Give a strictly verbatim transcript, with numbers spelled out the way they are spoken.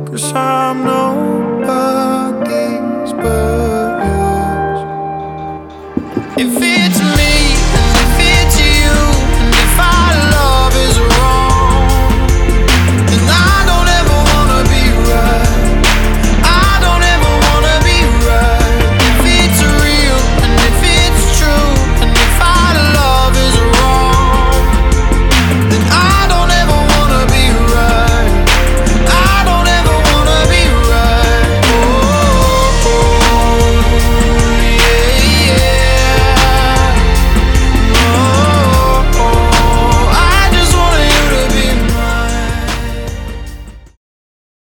'cause I'm nobody's but yours. If it's me